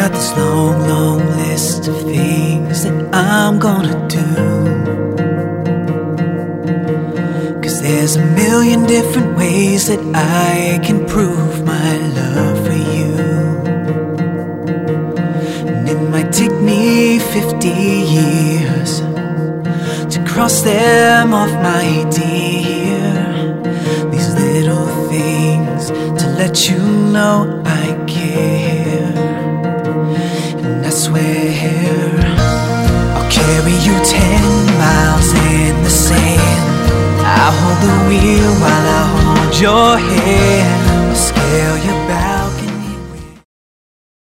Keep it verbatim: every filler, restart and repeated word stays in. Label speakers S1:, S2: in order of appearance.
S1: got this long, long list of things that I'm gonna do, 'cause there's a million different ways that I can prove my love for you. And it might take me fifty years to cross them off, my dear. These little things to let you know I care. And I swear I'll carry you ten miles in the sand. I'll hold the wheel while I hold your hand.